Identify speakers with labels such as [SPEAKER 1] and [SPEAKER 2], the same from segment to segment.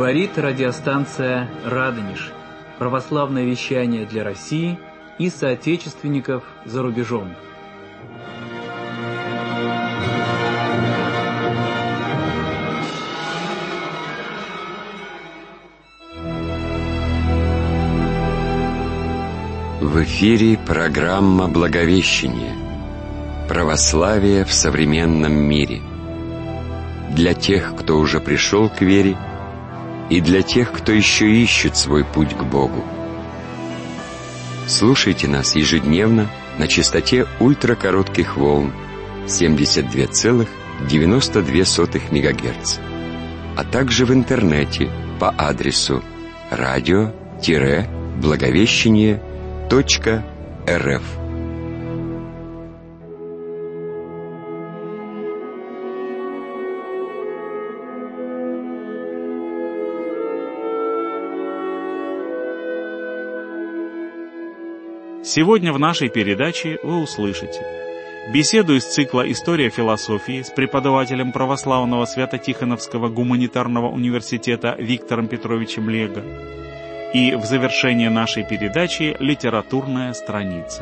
[SPEAKER 1] Говорит радиостанция «Радонеж». Православное вещание для России и соотечественников за рубежом.
[SPEAKER 2] В эфире программа «Благовещение. Православие в современном мире». Для тех, кто уже пришел к вере, и для тех, кто еще ищет свой путь к Богу. Слушайте нас ежедневно на частоте ультракоротких волн 72,92 МГц, а также в интернете по адресу radio-благовещение.рф.
[SPEAKER 3] Сегодня в нашей передаче вы услышите беседу из цикла «История философии» с преподавателем православного Свято-Тихоновского гуманитарного университета Виктором Петровичем Лего и в завершении нашей передачи «Литературная страница».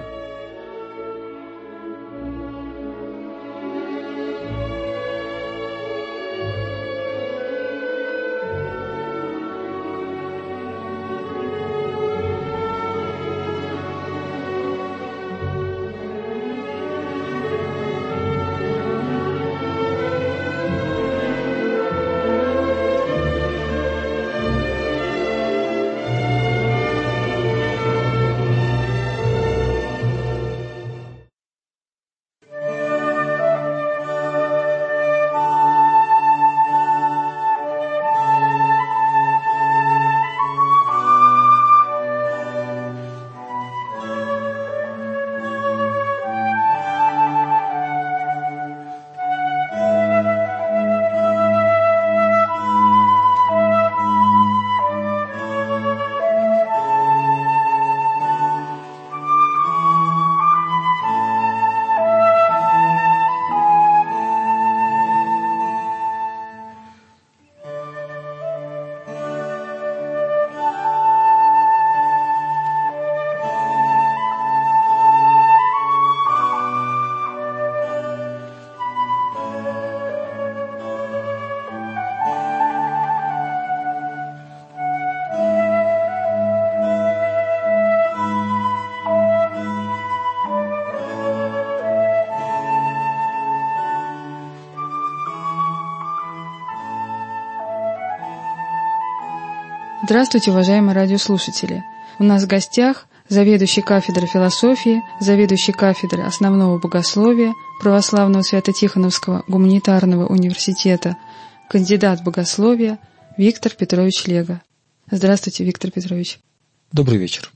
[SPEAKER 4] Здравствуйте, уважаемые радиослушатели! У нас в гостях заведующий кафедрой философии, заведующий кафедрой основного богословия Православного Свято-Тихоновского гуманитарного университета, кандидат богословия Виктор Петрович Лего. Здравствуйте, Виктор Петрович.
[SPEAKER 5] Добрый вечер.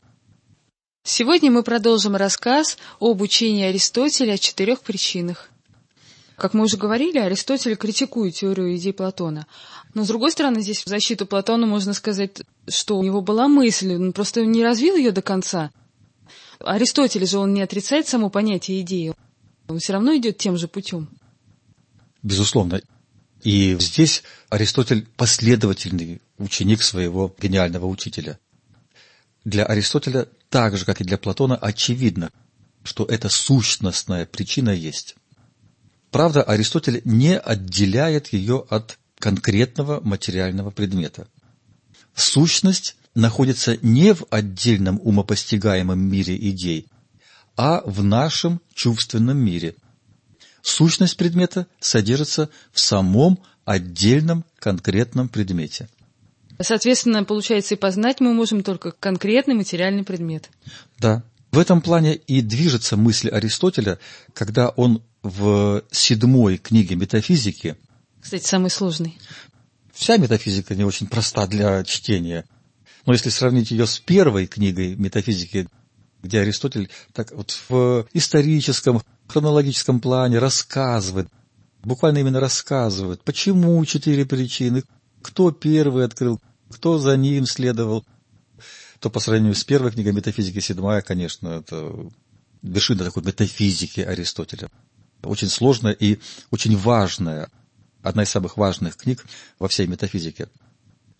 [SPEAKER 4] Сегодня мы продолжим рассказ об учении Аристотеля о 4 причинах. Как мы уже говорили, Аристотель критикует теорию идей Платона. Но, с другой стороны, здесь в защиту Платона можно сказать, что у него была мысль, он просто не развил ее до конца. Аристотель же он не отрицает само понятие идеи, он все равно идет тем же путем.
[SPEAKER 5] Безусловно. И здесь Аристотель последовательный ученик своего гениального учителя. Для Аристотеля, так же, как и для Платона, очевидно, что эта сущностная причина есть. Правда, Аристотель не отделяет ее от конкретного материального предмета. Сущность находится не в отдельном умопостигаемом мире идей, а в нашем чувственном мире. Сущность предмета содержится в самом отдельном конкретном предмете.
[SPEAKER 4] Соответственно, получается, и познать мы можем только конкретный материальный предмет.
[SPEAKER 5] Да. В этом плане и движется мысль Аристотеля, когда он в 7 книге метафизики.
[SPEAKER 4] Кстати, самый сложный.
[SPEAKER 5] Вся метафизика не очень проста для чтения. Но если сравнить ее с 1 книгой метафизики, где Аристотель так вот в историческом, хронологическом плане рассказывает, буквально именно рассказывает, почему 4 причины, кто первый открыл, кто за ним следовал, то по сравнению с 1 книгой метафизики 7, конечно, это вершина такой метафизики Аристотеля. Очень сложная и очень важная, одна из самых важных книг во всей метафизике.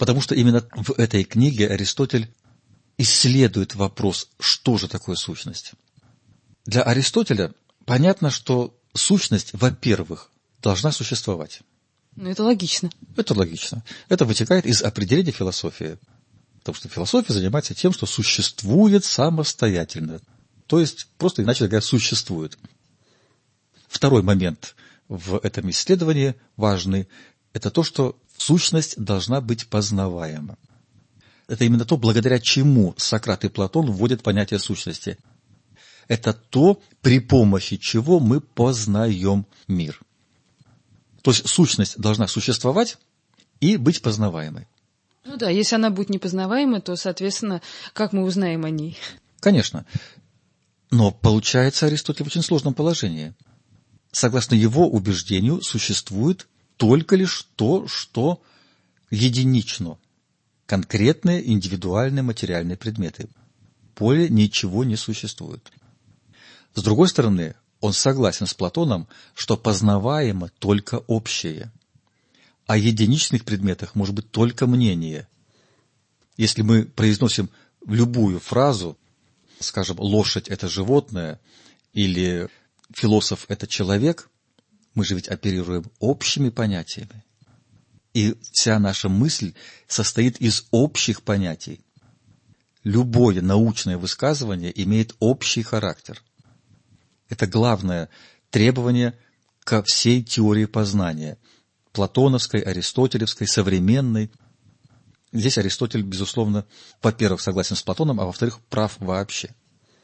[SPEAKER 5] Потому что именно в этой книге Аристотель исследует вопрос, что же такое сущность. Для Аристотеля понятно, что сущность, во-первых, должна существовать.
[SPEAKER 4] Ну, это логично.
[SPEAKER 5] Это логично. Это вытекает из определения философии. Потому что философия занимается тем, что существует самостоятельно. То есть, просто иначе говоря, существует. Второй момент в этом исследовании важный – это то, что сущность должна быть познаваема. Это именно то, благодаря чему Сократ и Платон вводят понятие сущности. Это то, при помощи чего мы познаем мир. То есть сущность должна существовать и быть познаваемой.
[SPEAKER 4] Ну да, если она будет непознаваемой, то, соответственно, как мы узнаем о ней?
[SPEAKER 5] Конечно. Но получается Аристотель в очень сложном положении. Согласно его убеждению, существует только лишь то, что единично. Конкретные индивидуальные материальные предметы. Более ничего не существует. С другой стороны, он согласен с Платоном, что познаваемо только общее. О единичных предметах может быть только мнение. Если мы произносим любую фразу, скажем, лошадь – это животное, или философ – это человек, мы же ведь оперируем общими понятиями. И вся наша мысль состоит из общих понятий. Любое научное высказывание имеет общий характер. Это главное требование ко всей теории познания. Платоновской, аристотелевской, современной. Здесь Аристотель, безусловно, во-первых, согласен с Платоном, а во-вторых, прав вообще.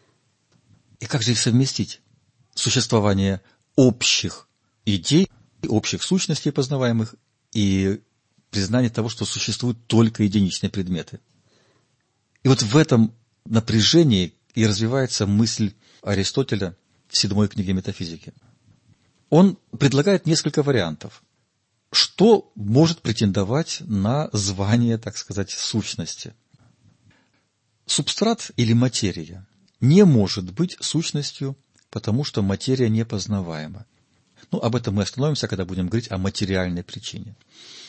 [SPEAKER 5] И как же их совместить? Существование общих идей, общих сущностей познаваемых и признание того, что существуют только единичные предметы. И вот в этом напряжении и развивается мысль Аристотеля в 7 книге метафизики. Он предлагает несколько вариантов. Что может претендовать на звание, так сказать, сущности? Субстрат или материя не может быть сущностью, потому что материя непознаваема. Об этом мы остановимся, когда будем говорить о материальной причине.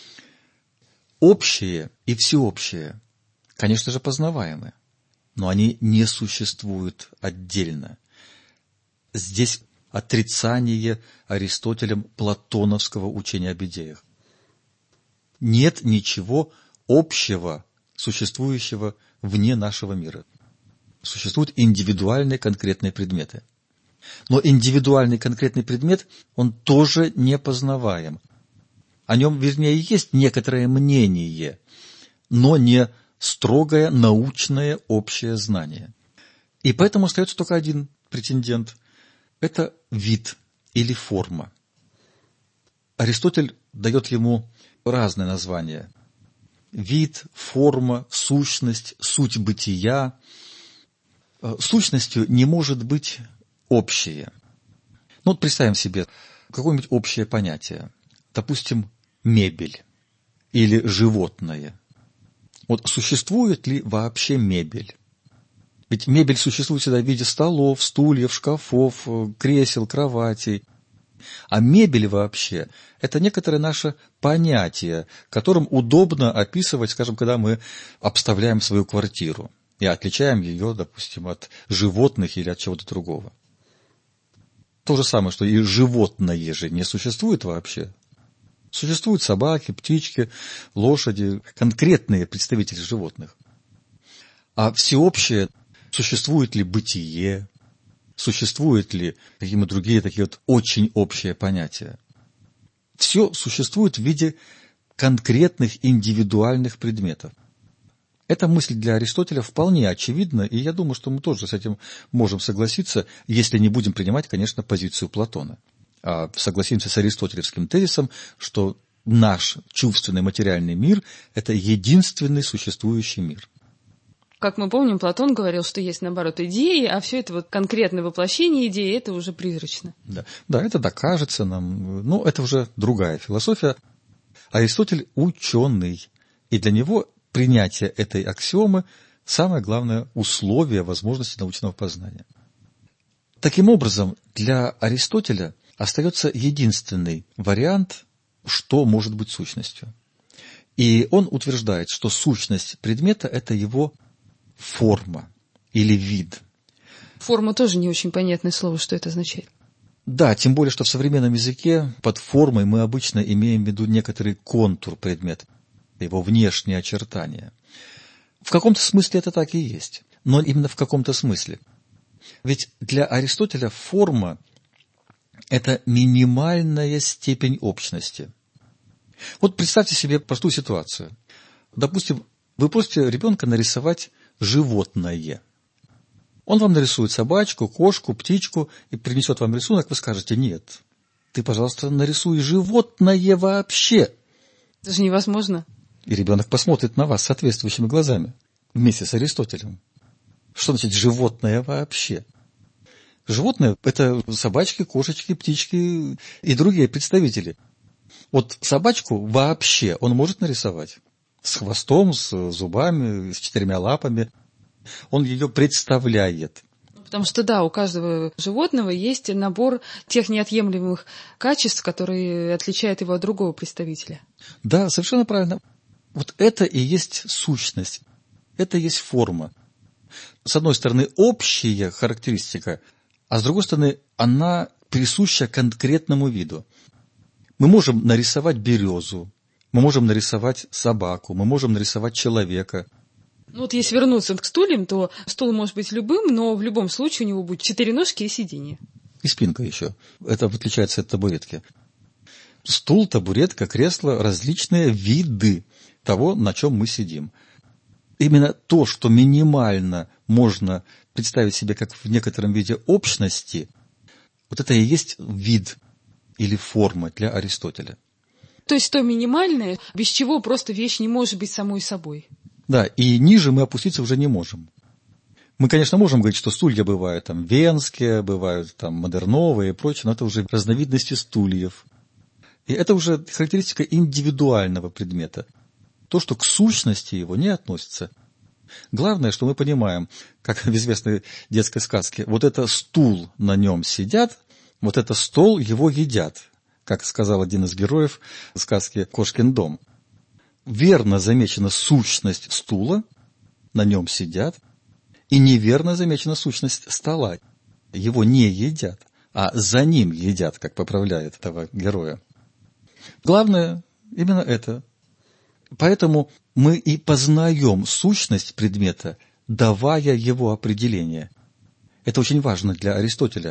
[SPEAKER 5] Общее и всеобщее, конечно же, познаваемы, но они не существуют отдельно. Здесь отрицание Аристотелем платоновского учения об идеях. Нет ничего общего, существующего вне нашего мира. Существуют индивидуальные конкретные предметы. Но индивидуальный конкретный предмет, он тоже не познаваем. О нем, вернее, есть некоторое мнение, но не строгое научное общее знание. И поэтому остается только один претендент – это вид или форма. Аристотель дает ему разные названия. Вид, форма, сущность, суть бытия. Сущностью не может быть общее. Представим себе какое-нибудь общее понятие. Допустим, мебель или животное. Существует ли вообще мебель? Ведь мебель существует всегда в виде столов, стульев, шкафов, кресел, кроватей. А мебель вообще – это некоторое наше понятие, которым удобно описывать, скажем, когда мы обставляем свою квартиру и отличаем ее, допустим, от животных или от чего-то другого. То же самое, что и животное же не существует вообще. Существуют собаки, птички, лошади, конкретные представители животных. А всеобщее – существует ли бытие, существуют ли какие-то другие такие очень общие понятия. Все существует в виде конкретных индивидуальных предметов. Эта мысль для Аристотеля вполне очевидна, и я думаю, что мы тоже с этим можем согласиться, если не будем принимать, конечно, позицию Платона. А согласимся с аристотелевским тезисом, что наш чувственный материальный мир – это единственный существующий мир.
[SPEAKER 4] Как мы помним, Платон говорил, что есть, наоборот, идеи, а все это конкретное воплощение идеи, это уже призрачно.
[SPEAKER 5] Да, это докажется нам. Но это уже другая философия. Аристотель ученый, и для него принятие этой аксиомы – самое главное условие возможности научного познания. Таким образом, для Аристотеля остается единственный вариант, что может быть сущностью. И он утверждает, что сущность предмета – это его форма или вид.
[SPEAKER 4] Форма тоже не очень понятное слово, что это означает.
[SPEAKER 5] Да, тем более, что в современном языке под формой мы обычно имеем в виду некоторый контур предмета, его внешние очертания. В каком-то смысле это так и есть, но именно в каком-то смысле. Ведь для Аристотеля форма – это минимальная степень общности. Вот представьте себе простую ситуацию. Допустим, вы просите ребенка нарисовать животное. Он вам нарисует собачку, кошку, птичку и принесет вам рисунок, вы скажете: нет, ты, пожалуйста, нарисуй животное вообще.
[SPEAKER 4] Это же невозможно.
[SPEAKER 5] И ребенок посмотрит на вас соответствующими глазами вместе с Аристотелем. Что значит животное вообще? Животное – это собачки, кошечки, птички и другие представители. Вот собачку вообще он может нарисовать. С хвостом, с зубами, с 4 лапами. Он ее представляет.
[SPEAKER 4] Потому что, да, у каждого животного есть набор тех неотъемлемых качеств, которые отличают его от другого представителя.
[SPEAKER 5] Да, совершенно правильно. Вот это и есть сущность. Это и есть форма. С одной стороны, общая характеристика, а с другой стороны, она присуща конкретному виду. Мы можем нарисовать березу, мы можем нарисовать собаку, мы можем нарисовать человека.
[SPEAKER 4] Ну вот если вернуться к стульям, то стул может быть любым, но в любом случае у него будет 4 ножки и сиденье.
[SPEAKER 5] И спинка еще. Это отличается от табуретки. Стул, табуретка, кресло – различные виды того, на чем мы сидим. Именно то, что минимально можно представить себе как в некотором виде общности, вот это и есть вид или форма для Аристотеля.
[SPEAKER 4] То есть то минимальное, без чего просто вещь не может быть самой собой.
[SPEAKER 5] Да, и ниже мы опуститься уже не можем. Мы, конечно, можем говорить, что стулья бывают там венские, бывают там модерновые и прочее, но это уже разновидности стульев. И это уже характеристика индивидуального предмета. То, что к сущности его не относится. Главное, что мы понимаем, как в известной детской сказке, вот это стул, на нем сидят, вот это стол, его едят, как сказал один из героев сказки «Кошкин дом». Верно замечена сущность стула, на нем сидят, и неверно замечена сущность стола. Его не едят, а за ним едят, как поправляет этого героя. Главное именно это. Поэтому мы и познаем сущность предмета, давая его определение. Это очень важно для Аристотеля.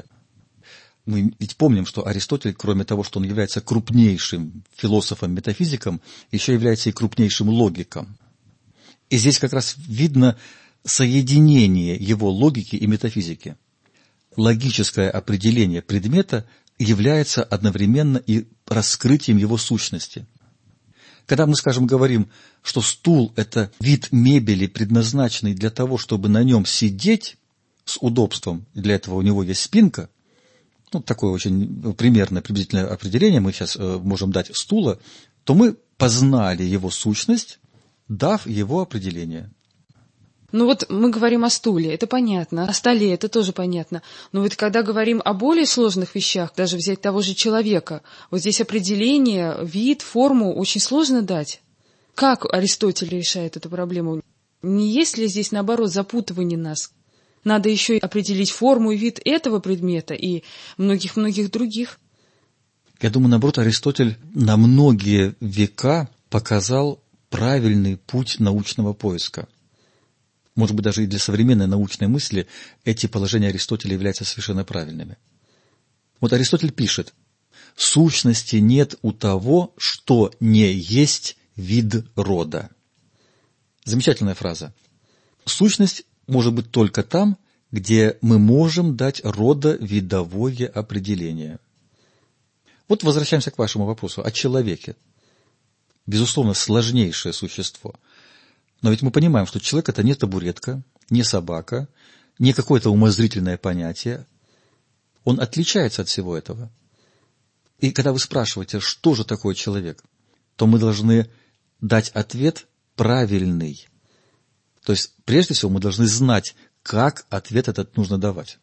[SPEAKER 5] Мы ведь помним, что Аристотель, кроме того, что он является крупнейшим философом-метафизиком, еще является и крупнейшим логиком. И здесь как раз видно соединение его логики и метафизики. Логическое определение предмета является одновременно и раскрытием его сущности. Когда мы, скажем, говорим, что стул – это вид мебели, предназначенный для того, чтобы на нем сидеть с удобством, и для этого у него есть спинка, ну, такое очень примерное, приблизительное определение мы сейчас можем дать стула, то мы познали его сущность, дав его определение.
[SPEAKER 4] Ну вот мы говорим о стуле, это понятно, о столе, это тоже понятно. Но вот когда говорим о более сложных вещах, даже взять того же человека, вот здесь определение, вид, форму очень сложно дать. Как Аристотель решает эту проблему? Не есть ли здесь, наоборот, запутывание нас? Надо еще и определить форму и вид этого предмета и многих-многих других.
[SPEAKER 5] Я думаю, наоборот, Аристотель на многие века показал правильный путь научного поиска. Может быть, даже и для современной научной мысли эти положения Аристотеля являются совершенно правильными. Вот Аристотель пишет: «Сущности нет у того, что не есть вид рода». Замечательная фраза. Сущность может быть только там, где мы можем дать родовидовое определение. Вот возвращаемся к вашему вопросу о человеке. Безусловно, сложнейшее существо. Но ведь мы понимаем, что человек – это не табуретка, не собака, не какое-то умозрительное понятие. Он отличается от всего этого. И когда вы спрашиваете, что же такое человек, то мы должны дать ответ правильный. То есть, прежде всего, мы должны знать, как ответ этот нужно давать.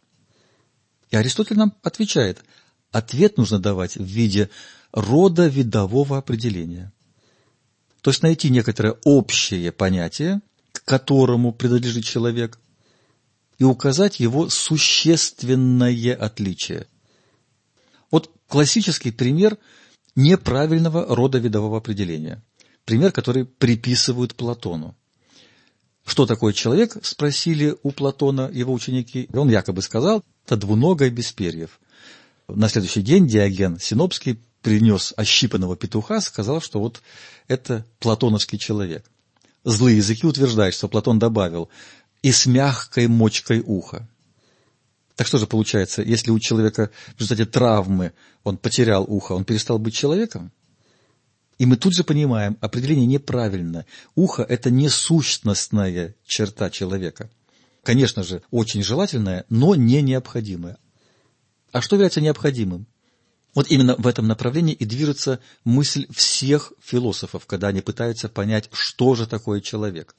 [SPEAKER 5] И Аристотель нам отвечает, ответ нужно давать в виде родовидового определения. То есть найти некоторое общее понятие, к которому принадлежит человек, и указать его существенное отличие. Вот классический пример неправильного родовидового определения. Пример, который приписывают Платону. Что такое человек, спросили у Платона его ученики. Он якобы сказал, это двуногое без перьев. На следующий день Диоген Синопский принес ощипанного петуха, сказал, что вот это платоновский человек. Злые языки утверждают, что Платон добавил «и с мягкой мочкой уха». Так что же получается, если у человека в результате травмы он потерял ухо, он перестал быть человеком? И мы тут же понимаем, определение неправильно. Ухо – это не сущностная черта человека. Конечно же, очень желательная, но не необходимая. А что является необходимым? Вот именно в этом направлении и движется мысль всех философов, когда они пытаются понять, что же такое человек.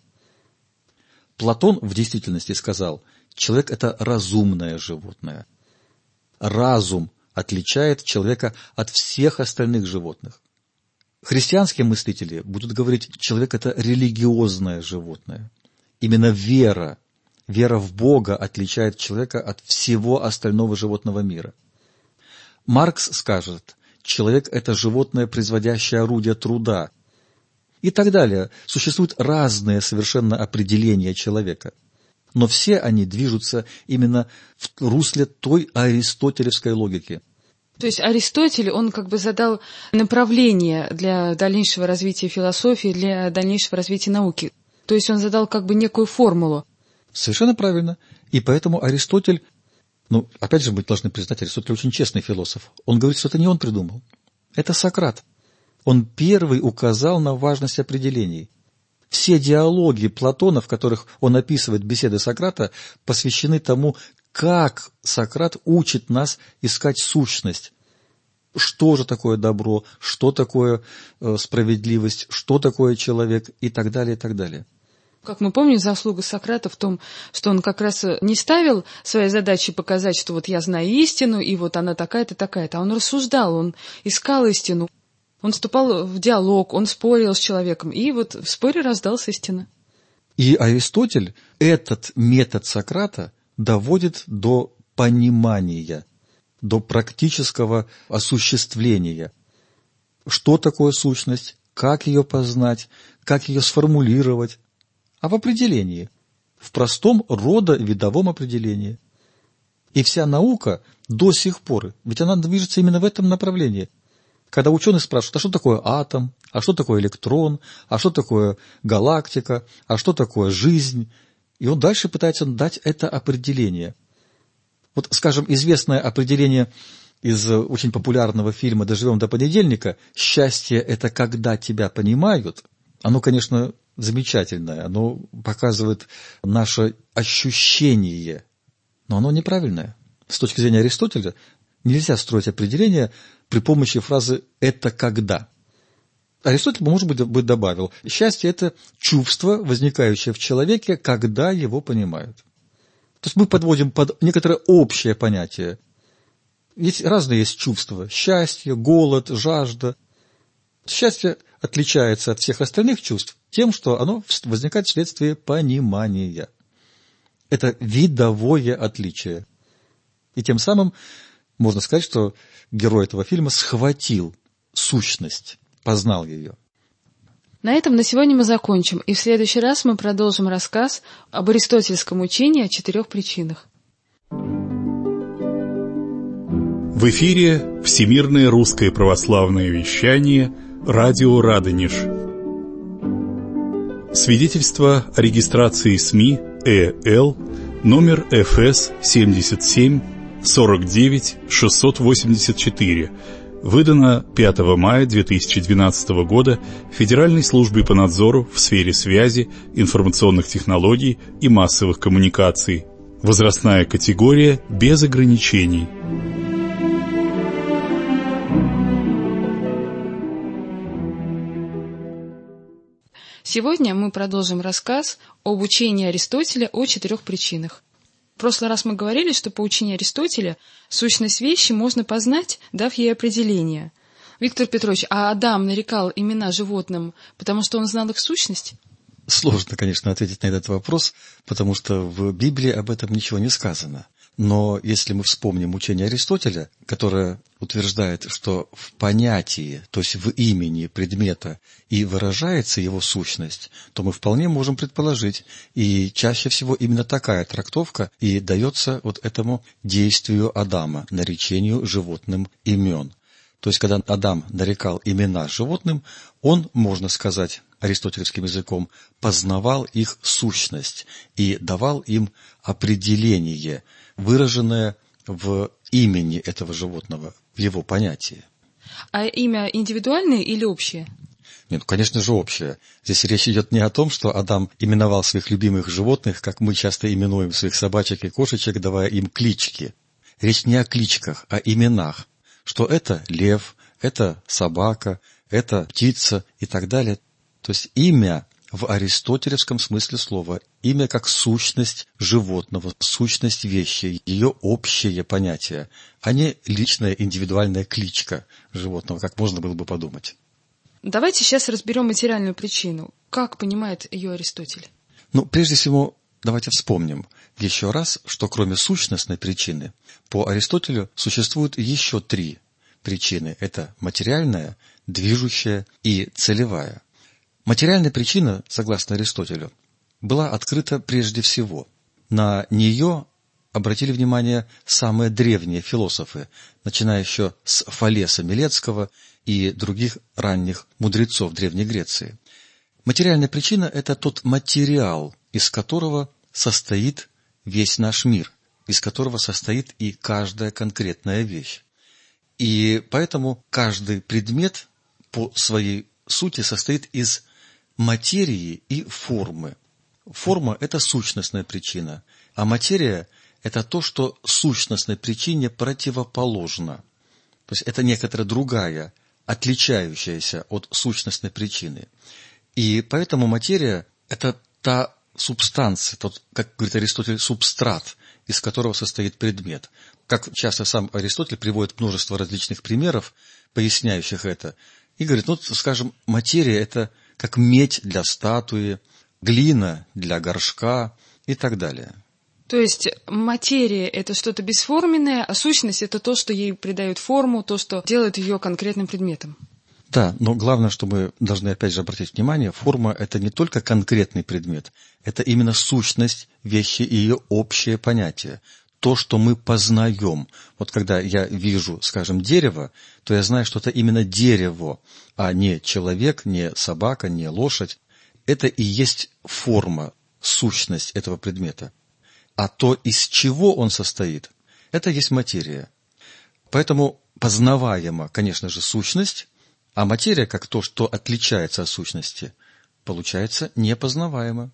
[SPEAKER 5] Платон в действительности сказал, человек – это разумное животное. Разум отличает человека от всех остальных животных. Христианские мыслители будут говорить, человек – это религиозное животное. Именно вера в Бога отличает человека от всего остального животного мира. Маркс скажет, человек – это животное, производящее орудие труда. И так далее. Существуют разные совершенно определения человека. Но все они движутся именно в русле той аристотелевской логики.
[SPEAKER 4] То есть Аристотель, он как бы задал направление для дальнейшего развития философии, для дальнейшего развития науки. То есть он задал как бы некую формулу.
[SPEAKER 5] Совершенно правильно. И поэтому Аристотель, опять же, мы должны признать, Аристотель очень честный философ. Он говорит, что это не он придумал. Это Сократ. Он первый указал на важность определений. Все диалоги Платона, в которых он описывает беседы Сократа, посвящены тому, как Сократ учит нас искать сущность. Что же такое добро, что такое справедливость, что такое человек и так далее, и так далее.
[SPEAKER 4] Как мы помним, заслуга Сократа в том, что он как раз не ставил своей задачей показать, что вот я знаю истину, и вот она такая-то, такая-то, а он рассуждал, он искал истину, он вступал в диалог, он спорил с человеком, и вот в споре раздалась истина.
[SPEAKER 5] И Аристотель этот метод Сократа доводит до понимания, до практического осуществления. Что такое сущность, как ее познать, как ее сформулировать, а в определении, в простом родовидовом определении. И вся наука до сих пор, ведь она движется именно в этом направлении. Когда ученые спрашивают, а что такое атом, а что такое электрон, а что такое галактика, а что такое жизнь, и он дальше пытается дать это определение. Вот, скажем, известное определение из очень популярного фильма «Доживем до понедельника» «Счастье – это когда тебя понимают», оно, конечно, замечательное, оно показывает наше ощущение, но оно неправильное. С точки зрения Аристотеля нельзя строить определение при помощи фразы «это когда». Аристотель, может быть, добавил, счастье – это чувство, возникающее в человеке, когда его понимают. То есть мы подводим под некоторое общее понятие. Ведь разные есть чувства – счастье, голод, жажда. Счастье отличается от всех остальных чувств тем, что оно возникает вследствие понимания. Это видовое отличие. И тем самым можно сказать, что герой этого фильма схватил сущность, познал ее.
[SPEAKER 4] На этом на сегодня мы закончим, и в следующий раз мы продолжим рассказ об аристотельском учении о 4 причинах.
[SPEAKER 6] В эфире Всемирное русское православное вещание «Радио Радонеж». Свидетельство о регистрации СМИ ЭЛ номер ФС 77 49 684, выдано 5 мая 2012 года Федеральной службой по надзору в сфере связи, информационных технологий и массовых коммуникаций. Возрастная категория без ограничений.
[SPEAKER 4] Сегодня мы продолжим рассказ об учении Аристотеля о 4 причинах. В прошлый раз мы говорили, что по учению Аристотеля сущность вещи можно познать, дав ей определение. Виктор Петрович, а Адам нарекал имена животным, потому что он знал их сущность?
[SPEAKER 5] Сложно, конечно, ответить на этот вопрос, потому что в Библии об этом ничего не сказано. Но если мы вспомним учение Аристотеля, которое утверждает, что в понятии, то есть в имени предмета и выражается его сущность, то мы вполне можем предположить, и чаще всего именно такая трактовка и дается вот этому действию Адама, наречению животным имен. То есть, когда Адам нарекал имена животным, он, можно сказать, аристотелевским языком, познавал их сущность и давал им определение, выраженное в имени этого животного, в его понятии.
[SPEAKER 4] А имя индивидуальное или общее?
[SPEAKER 5] Нет, конечно же, общее. Здесь речь идет не о том, что Адам именовал своих любимых животных, как мы часто именуем своих собачек и кошечек, давая им клички. Речь не о кличках, а именах. Что это лев, это собака, это птица и так далее. То есть имя в аристотелевском смысле слова, имя как сущность животного, сущность вещи, ее общее понятие, а не личная индивидуальная кличка животного, как можно было бы подумать.
[SPEAKER 4] Давайте сейчас разберем материальную причину. Как понимает ее Аристотель?
[SPEAKER 5] Прежде всего, давайте вспомним еще раз, что кроме сущностной причины, по Аристотелю существует еще 3 причины. Это материальная, движущая и целевая. Материальная причина, согласно Аристотелю, была открыта прежде всего. На нее обратили внимание самые древние философы, начиная еще с Фалеса Милецкого и других ранних мудрецов Древней Греции. Материальная причина – это тот материал, из которого состоит весь наш мир, из которого состоит и каждая конкретная вещь. И поэтому каждый предмет по своей сути состоит из материи и формы. Форма – это сущностная причина, а материя – это то, что сущностной причине противоположно. То есть это некоторая другая, отличающаяся от сущностной причины. И поэтому материя – это та субстанция, тот, как говорит Аристотель, субстрат, из которого состоит предмет. Как часто сам Аристотель приводит множество различных примеров, поясняющих это, и говорит, скажем, материя – это как медь для статуи, глина для горшка и так далее.
[SPEAKER 4] То есть материя – это что-то бесформенное, а сущность – это то, что ей придает форму, то, что делает ее конкретным предметом.
[SPEAKER 5] Да, но главное, что мы должны опять же обратить внимание, форма – это не только конкретный предмет, это именно сущность вещи и ее общее понятие. То, что мы познаем. Вот когда я вижу, скажем, дерево, то я знаю, что это именно дерево, а не человек, не собака, не лошадь. Это и есть форма, сущность этого предмета. А то, из чего он состоит, это есть материя. Поэтому познаваема, конечно же, сущность, а материя, как то, что отличается от сущности, получается непознаваема.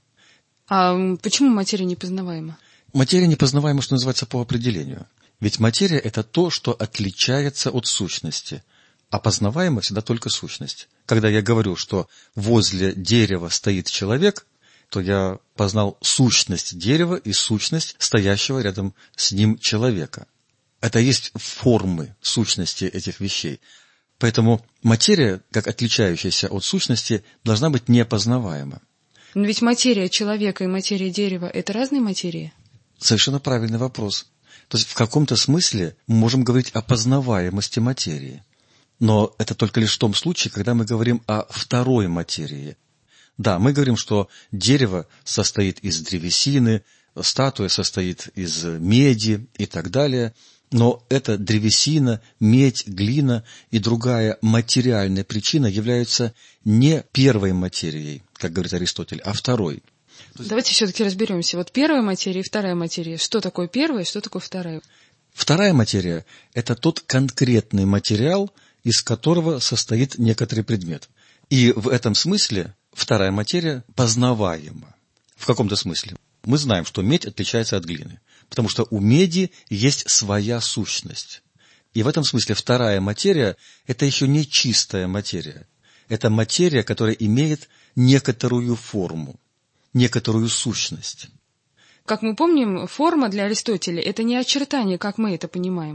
[SPEAKER 4] А почему материя непознаваема?
[SPEAKER 5] Материя непознаваема, что называется, по определению. Ведь материя – это то, что отличается от сущности, а познаваема всегда только сущность. Когда я говорю, что возле дерева стоит человек, то я познал сущность дерева и сущность стоящего рядом с ним человека. Это есть формы сущности этих вещей. Поэтому материя, как отличающаяся от сущности, должна быть непознаваема.
[SPEAKER 4] Но ведь материя человека и материя дерева – это разные материи?
[SPEAKER 5] Совершенно правильный вопрос. То есть в каком-то смысле мы можем говорить о познаваемости материи. Но это только лишь в том случае, когда мы говорим о второй материи. Да, мы говорим, что дерево состоит из древесины, статуя состоит из меди и так далее. Но эта древесина, медь, глина и другая материальная причина являются не первой материей, как говорит Аристотель, а второй.
[SPEAKER 4] Давайте все-таки разберемся. Вот первая материя и вторая материя. Что такое первая, что такое вторая?
[SPEAKER 5] Вторая материя – это тот конкретный материал, из которого состоит некоторый предмет. И в этом смысле вторая материя познаваема. В каком-то смысле. Мы знаем, что медь отличается от глины, потому что у меди есть своя сущность. И в этом смысле вторая материя – это еще не чистая материя. Это материя, которая имеет некоторую форму, некоторую сущность.
[SPEAKER 4] Как мы помним, форма для Аристотеля – это не очертание, как мы это понимаем.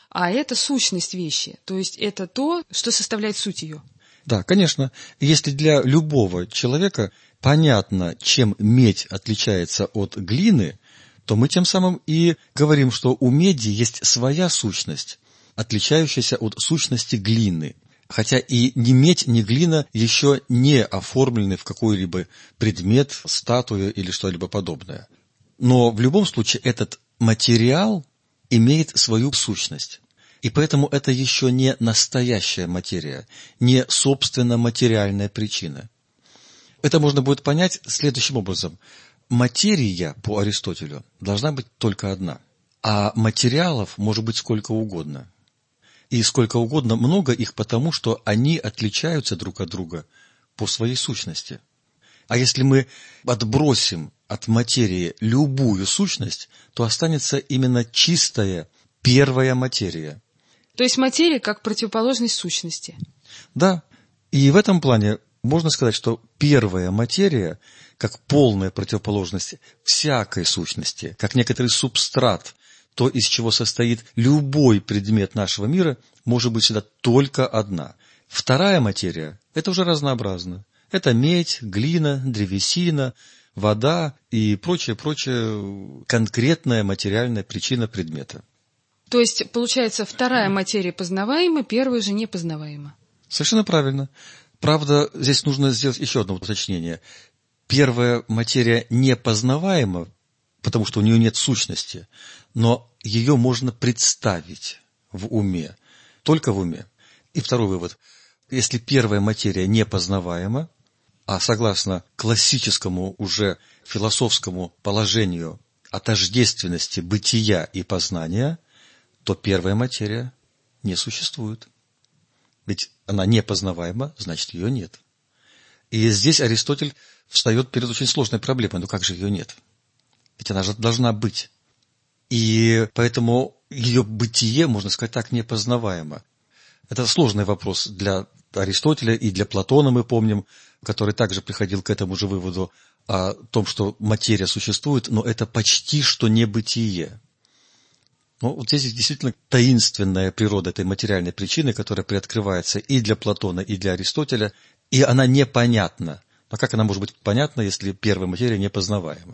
[SPEAKER 4] а это сущность вещи, то есть это то, что составляет суть ее.
[SPEAKER 5] Да, конечно. Если для любого человека понятно, чем медь отличается от глины, то мы тем самым и говорим, что у меди есть своя сущность, отличающаяся от сущности глины. Хотя и ни медь, ни глина еще не оформлены в какой-либо предмет, статую или что-либо подобное. Но в любом случае этот материал имеет свою сущность. И поэтому это еще не настоящая материя, не собственно материальная причина. Это можно будет понять следующим образом. Материя, по Аристотелю, должна быть только одна, а материалов может быть сколько угодно. И сколько угодно много их потому, что они отличаются друг от друга по своей сущности. А если мы отбросим от материи любую сущность, то останется именно чистая первая материя.
[SPEAKER 4] То есть материя как противоположность сущности.
[SPEAKER 5] Да, и в этом плане можно сказать, что первая материя, как полная противоположность всякой сущности, как некоторый субстрат, то, из чего состоит любой предмет нашего мира, может быть всегда только одна. Вторая материя – это уже разнообразно. Это медь, глина, древесина, вода и прочее конкретная материальная причина предмета.
[SPEAKER 4] То есть, получается, вторая материя познаваема, первая же непознаваема.
[SPEAKER 5] Совершенно правильно. Правда, здесь нужно сделать еще одно уточнение. Первая материя непознаваема, потому что у нее нет сущности, но ее можно представить в уме, только в уме. И второй вывод. Если первая материя непознаваема, а согласно классическому уже философскому положению о тождественности бытия и познания, то первая материя не существует. Ведь она непознаваема, значит, ее нет. И здесь Аристотель встает перед очень сложной проблемой. Ну как же ее нет? Ведь она же должна быть. И поэтому ее бытие, можно сказать так, непознаваемо. Это сложный вопрос для Аристотеля и для Платона, мы помним, который также приходил к этому же выводу о том, что материя существует, но это почти что не бытие. Ну, вот здесь действительно таинственная природа этой материальной причины, которая приоткрывается и для Платона, и для Аристотеля, и она непонятна. А как она может быть понятна, если первая материя непознаваема?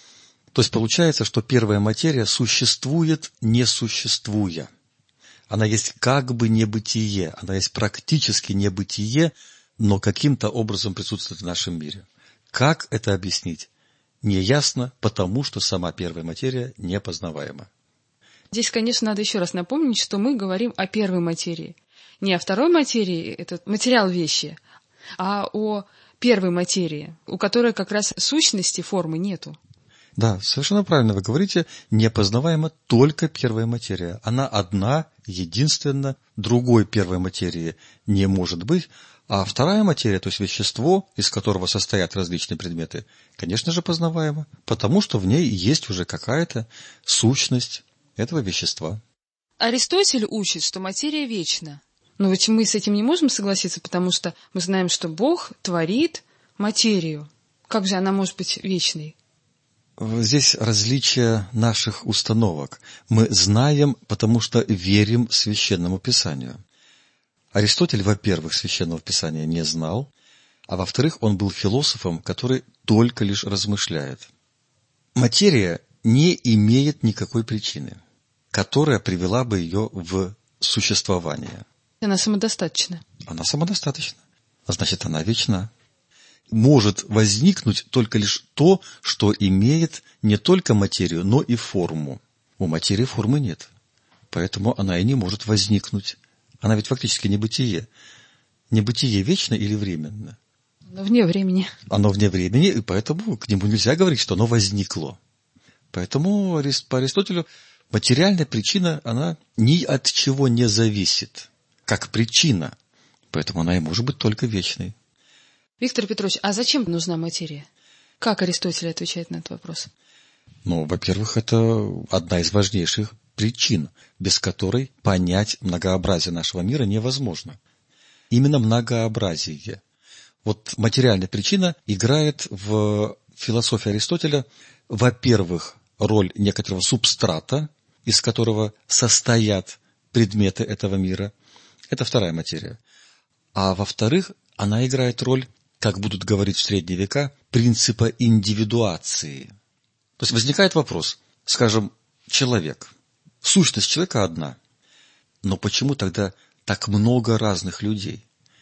[SPEAKER 5] То есть получается, что первая материя существует, не существуя. Она есть как бы небытие, она есть практически небытие, но каким-то образом присутствует в нашем мире. Как это объяснить? Неясно, потому что сама первая материя непознаваема.
[SPEAKER 4] Здесь, конечно, надо еще раз напомнить, что мы говорим о первой материи. Не о второй материи, это материал вещи, а о первой материи, у которой как раз сущности, формы нету.
[SPEAKER 5] Да, совершенно правильно вы говорите, непознаваема только первая материя. Она одна, единственна, другой первой материи не может быть, а вторая материя, то есть вещество, из которого состоят различные предметы, конечно же, познаваема, потому что в ней есть уже какая-то сущность этого вещества.
[SPEAKER 4] Аристотель учит, что материя вечна. Но ведь мы с этим не можем согласиться, потому что мы знаем, что Бог творит материю. Как же она может быть вечной?
[SPEAKER 5] Здесь различие наших установок. Мы знаем, потому что верим Священному Писанию. Аристотель, во-первых, Священного Писания не знал, а во-вторых, он был философом, который только лишь размышляет. Материя не имеет никакой причины, которая привела бы ее в существование.
[SPEAKER 4] Она самодостаточна.
[SPEAKER 5] Она самодостаточна, а значит, она вечна. Может возникнуть только лишь то, что имеет не только материю, но и форму. У материи формы нет, поэтому она и не может возникнуть. Она ведь фактически небытие. Небытие вечно или временно?
[SPEAKER 4] Но вне времени.
[SPEAKER 5] Оно вне времени, и поэтому к нему нельзя говорить, что оно возникло. Поэтому по Аристотелю материальная причина, она ни от чего не зависит, как причина. Поэтому она и может быть только вечной.
[SPEAKER 4] Виктор Петрович, а зачем нужна материя? Как Аристотель отвечает на этот вопрос?
[SPEAKER 5] Ну, во-первых, это одна из важнейших причин, без которой понять многообразие нашего мира невозможно. Именно многообразие. Вот материальная причина играет в философии Аристотеля, во-первых, роль некоторого субстрата, из которого состоят предметы этого мира. Это вторая материя. А во-вторых, она играет роль, как будут говорить в средние века, принципа индивидуации. То есть возникает вопрос, скажем, человек. Сущность человека одна. Но почему тогда так много разных людей?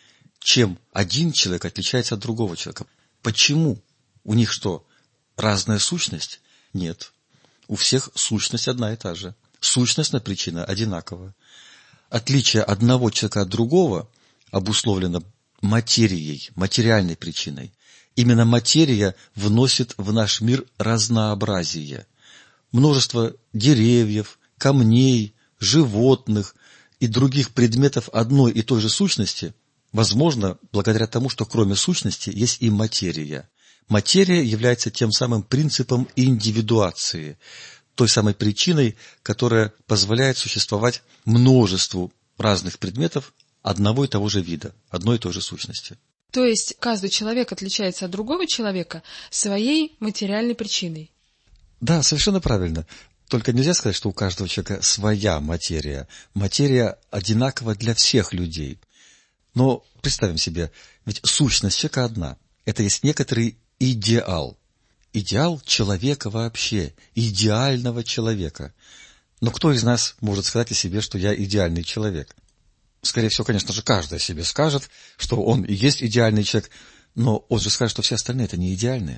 [SPEAKER 5] Чем один человек отличается от другого человека? Почему? У них что, разная сущность? Нет. У всех сущность одна и та же. Сущностная причина одинакова. Отличие одного человека от другого обусловлено материей, материальной причиной. Именно материя вносит в наш мир разнообразие. Множество деревьев, камней, животных и других предметов одной и той же сущности возможно благодаря тому, что кроме сущности есть и материя. Материя является тем самым принципом индивидуации, той самой причиной, которая позволяет существовать множеству разных предметов одного и того же вида, одной и той же сущности.
[SPEAKER 4] То есть каждый человек отличается от другого человека своей материальной причиной.
[SPEAKER 5] Да, совершенно правильно. Только нельзя сказать, что у каждого человека своя материя. Материя одинакова для всех людей. Но представим себе, ведь сущность человека одна. Это есть некоторый идеал. Идеал человека вообще, идеального человека. Но кто из нас может сказать о себе, что я идеальный человек? Скорее всего, конечно же, каждый о себе скажет, что он и есть идеальный человек, но он же скажет, что все остальные это не идеальные.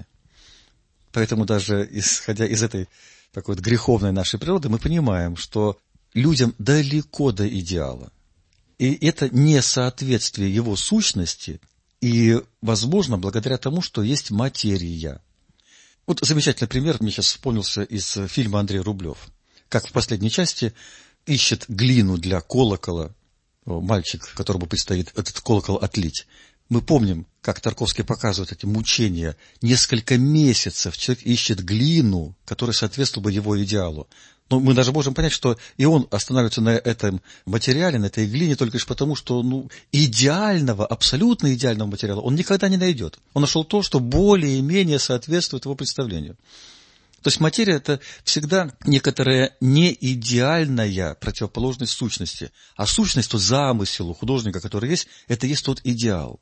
[SPEAKER 5] Поэтому даже исходя из этой такой вот греховной нашей природы, мы понимаем, что людям далеко до идеала. И это несоответствие его сущности, и возможно благодаря тому, что есть материя. Вот замечательный пример мне сейчас вспомнился из фильма Андрей Рублев. Как в последней части ищет глину для колокола мальчик, которому предстоит этот колокол отлить. Мы помним, как Тарковский показывает эти мучения. Несколько месяцев человек ищет глину, которая соответствовала бы его идеалу. Но мы даже можем понять, что и он останавливается на этом материале, на этой глине, только лишь потому, что идеального, абсолютно идеального материала он никогда не найдет. Он нашел то, что более-менее соответствует его представлению. То есть материя – это всегда некоторая неидеальная противоположность сущности. А сущность, то замысел у художника, который есть, это есть тот идеал.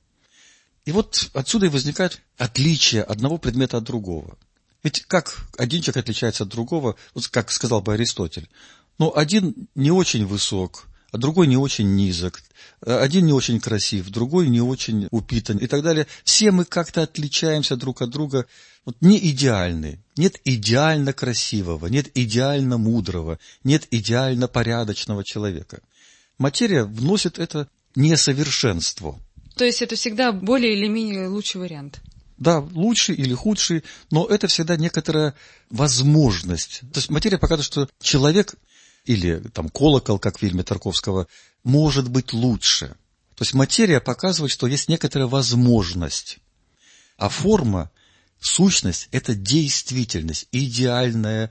[SPEAKER 5] И вот отсюда и возникает отличие одного предмета от другого. Ведь как один человек отличается от другого, вот как сказал бы Аристотель, один не очень высок, а другой не очень низок, один не очень красив, другой не очень упитан и так далее. Все мы как-то отличаемся друг от друга, не идеальны. Нет идеально красивого, нет идеально мудрого, нет идеально порядочного человека. Материя вносит это несовершенство.
[SPEAKER 4] То есть это всегда более или менее лучший вариант.
[SPEAKER 5] Да, лучший или худший, но это всегда некоторая возможность. То есть материя показывает, что человек или колокол, как в фильме Тарковского, может быть лучше. То есть материя показывает, что есть некоторая возможность. А форма, сущность – это действительность, идеальное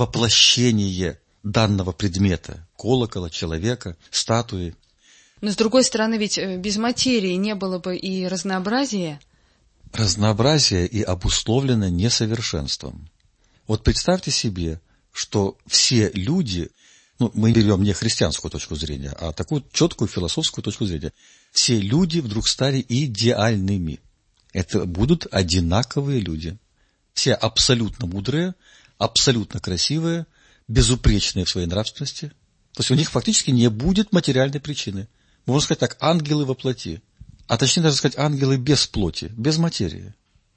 [SPEAKER 5] воплощение данного предмета, колокола, человека, статуи.
[SPEAKER 4] Но с другой стороны, ведь без материи не было бы и разнообразия.
[SPEAKER 5] Разнообразие и обусловлено несовершенством. Вот представьте себе, что все люди, мы берем не христианскую точку зрения, а такую четкую философскую точку зрения, все люди вдруг стали идеальными. Это будут одинаковые люди. Все абсолютно мудрые, абсолютно красивые, безупречные в своей нравственности. То есть у них фактически не будет материальной причины. Можно сказать так, ангелы во плоти. А точнее даже сказать, ангелы без плоти, без материи.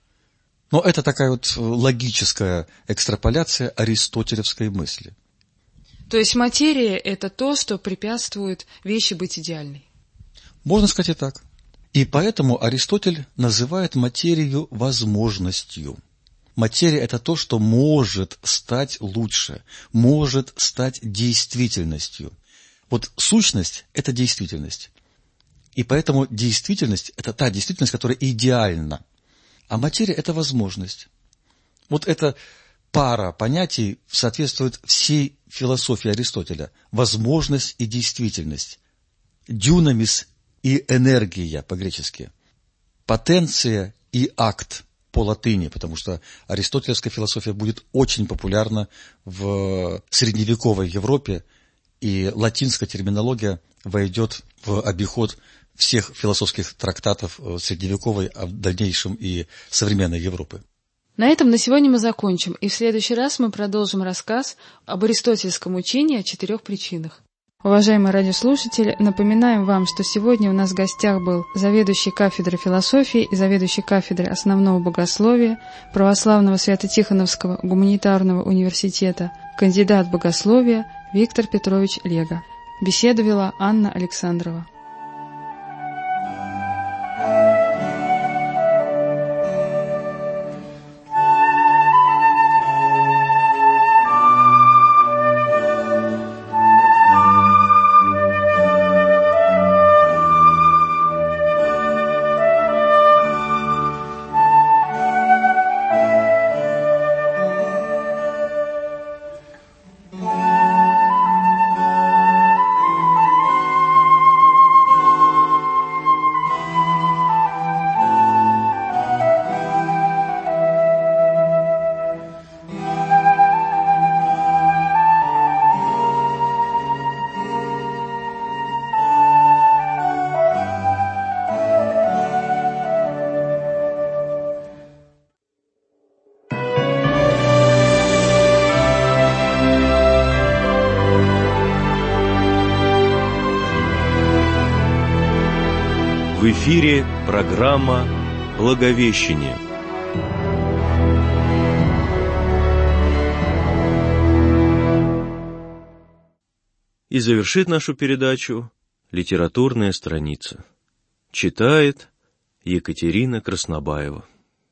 [SPEAKER 5] Но это такая вот логическая экстраполяция аристотелевской мысли.
[SPEAKER 4] То есть материя – это то, что препятствует вещи быть идеальной.
[SPEAKER 5] Можно сказать и так. И поэтому Аристотель называет материю возможностью. Материя – это то, что может стать лучше, может стать действительностью. Вот сущность – это действительность. И поэтому действительность – это та действительность, которая идеальна. А материя – это возможность. Вот эта пара понятий соответствует всей философии Аристотеля. Возможность и действительность. Дюнамис и энергия по-гречески. Потенция и акт по латыни, потому что аристотелевская философия будет очень популярна в средневековой Европе и латинская терминология войдет в обиход всех философских трактатов средневековой, а в дальнейшем и современной Европы.
[SPEAKER 4] На этом на сегодня мы закончим, и в следующий раз мы продолжим рассказ об аристотельском учении о 4 причинах. Уважаемые радиослушатели, напоминаем вам, что сегодня у нас в гостях был заведующий кафедрой философии и заведующий кафедрой основного богословия Православного Свято-Тихоновского гуманитарного университета, кандидат богословия Виктор Петрович Лего. Беседу вела Анна Александрова.
[SPEAKER 7] В эфире программа «Благовещение». И завершит нашу передачу литературная страница. Читает Екатерина Краснобаева.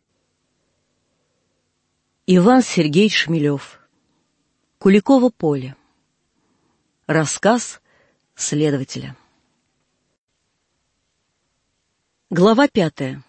[SPEAKER 8] Иван Сергеевич Шмелев. Куликово поле. Рассказ следователя. Глава 5.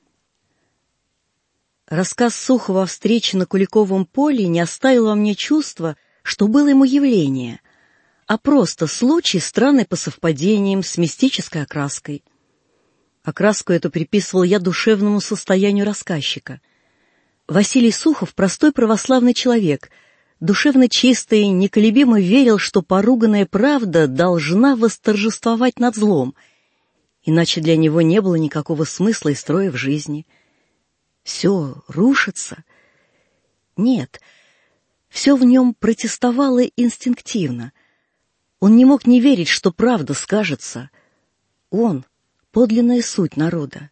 [SPEAKER 8] Рассказ Сухова о встрече на Куликовом поле не оставил во мне чувства, что было ему явление, а просто случай, странный по совпадениям, с мистической окраской. Окраску эту приписывал я душевному состоянию рассказчика. Василий Сухов — простой православный человек, душевно чистый, неколебимо верил, что поруганная правда должна восторжествовать над злом, иначе для него не было никакого смысла и строя в жизни. Все рушится? Нет, все в нем протестовало инстинктивно. Он не мог не верить, что правда скажется. Он — подлинная суть народа.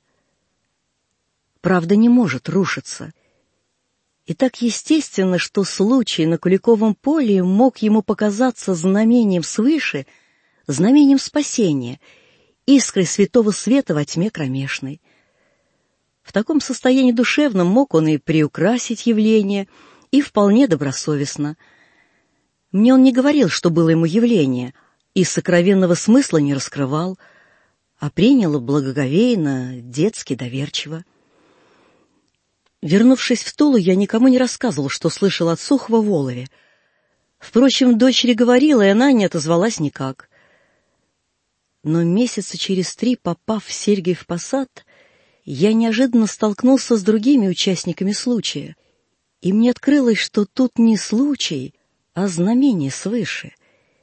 [SPEAKER 8] Правда не может рушиться. И так естественно, что случай на Куликовом поле мог ему показаться знамением свыше, знамением спасения, искрой святого света во тьме кромешной. В таком состоянии душевном мог он и приукрасить явление, и вполне добросовестно. Мне он не говорил, что было ему явление, и сокровенного смысла не раскрывал, а принял благоговейно, детски доверчиво. Вернувшись в Тулу, я никому не рассказывал, что слышал от Сухова в Олове. Впрочем, дочери говорила, и она не отозвалась никак. Но месяца через 3, попав в Сергиев Посад, я неожиданно столкнулся с другими участниками случая, и мне открылось, что тут не случай, а знамение свыше.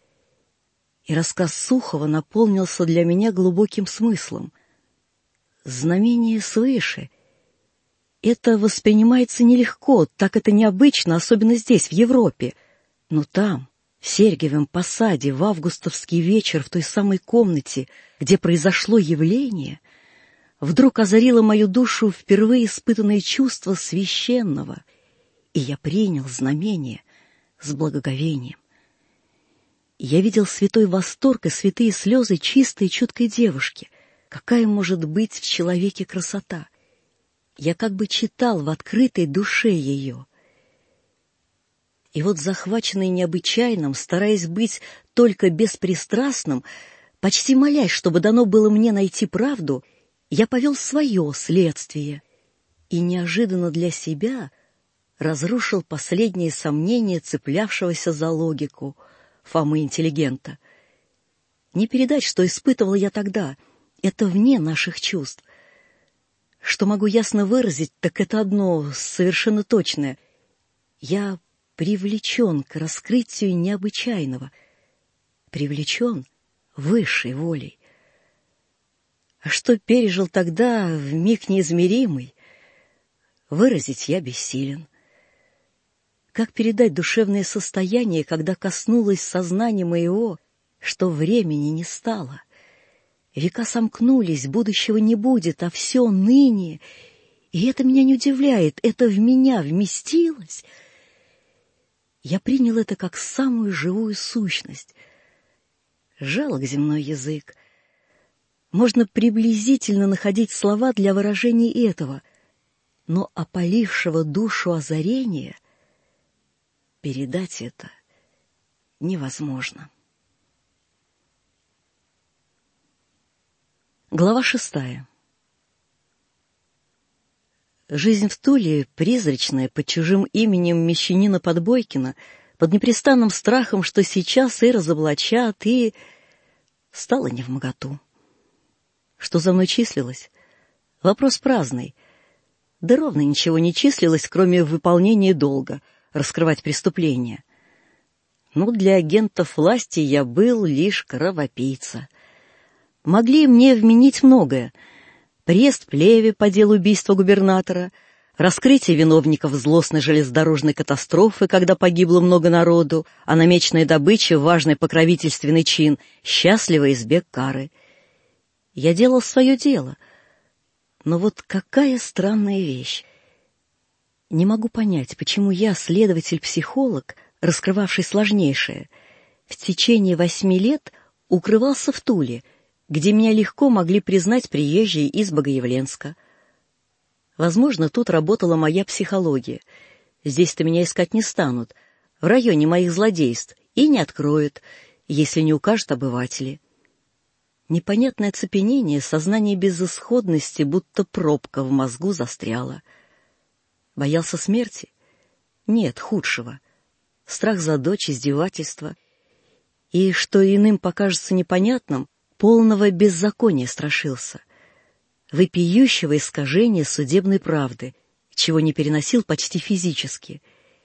[SPEAKER 8] И рассказ Сухова наполнился для меня глубоким смыслом. Знамение свыше — это воспринимается нелегко, так это необычно, особенно здесь, в Европе, но там, в Сергиевом Посаде, в августовский вечер, в той самой комнате, где произошло явление, вдруг озарило мою душу впервые испытанное чувство священного, и я принял знамение с благоговением. Я видел святой восторг и святые слезы чистой и чуткой девушки. Какая может быть в человеке красота? Я как бы читал в открытой душе ее. И вот, захваченный необычайным, стараясь быть только беспристрастным, почти молясь, чтобы дано было мне найти правду, я повел свое следствие и неожиданно для себя разрушил последние сомнения цеплявшегося за логику Фомы-интеллигента. Не передать, что испытывал я тогда, это вне наших чувств. Что могу ясно выразить, так это одно совершенно точное. Я привлечен к раскрытию необычайного. привлечен высшей волей. А что пережил тогда в миг неизмеримый, выразить я бессилен. Как передать душевное состояние, когда коснулось сознания моего, что времени не стало? Века сомкнулись, будущего не будет, а все ныне. И это меня не удивляет, это в меня вместилось. Я принял это как самую живую сущность. Жалок земной язык. Можно приблизительно находить слова для выражения этого, но опалившего душу озарения передать это невозможно. Глава 6. Жизнь в Туле, призрачная, под чужим именем мещанина Подбойкина, под непрестанным страхом, что сейчас и разоблачат, и стала невмоготу. Что за мной числилось? Вопрос праздный. Да ровно ничего не числилось, кроме выполнения долга, раскрывать преступления. Но для агентов власти я был лишь кровопийца. Могли мне вменить многое. Приезд Плеве по делу убийства губернатора, раскрытие виновников злостной железнодорожной катастрофы, когда погибло много народу, а намеченная добыча — важный покровительственный чин, счастливо избег кары. Я делал свое дело. Но вот какая странная вещь. Не могу понять, почему я, следователь-психолог, раскрывавший сложнейшее, в течение 8 лет укрывался в Туле, где меня легко могли признать приезжие из Богоявленска. Возможно, тут работала моя психология. Здесь-то меня искать не станут, в районе моих злодейств, и не откроют, если не укажут обыватели. Непонятное оцепенение, сознание безысходности, будто пробка в мозгу застряла. Боялся смерти? Нет, худшего. Страх за дочь, издевательство. И, что иным покажется непонятным, полного беззакония страшился. Вопиющего искажения судебной правды, чего не переносил почти физически.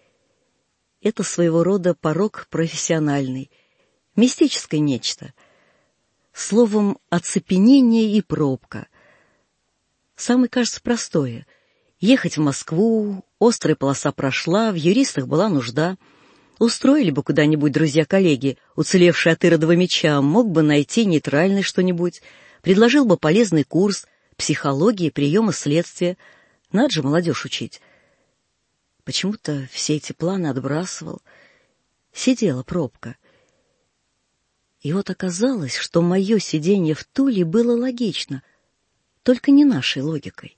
[SPEAKER 8] Это своего рода порок профессиональный, мистическое нечто. Словом, оцепенение и пробка. Самое, кажется, простое. Ехать в Москву, острая полоса прошла, в юристах была нужда. Устроили бы куда-нибудь друзья-коллеги, уцелевшие от Иродова меча, мог бы найти нейтральное что-нибудь, предложил бы полезный курс психологии, приема следствия. Надо же молодежь учить. Почему-то все эти планы отбрасывал. Сидела пробка. И вот оказалось, что мое сиденье в Туле было логично, только не нашей логикой.